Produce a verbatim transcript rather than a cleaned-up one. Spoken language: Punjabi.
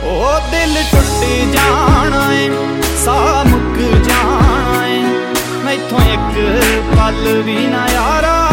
ओ दिल टुट जाना है, साह मुक जाना है, मैथों एक पल भी ना यारा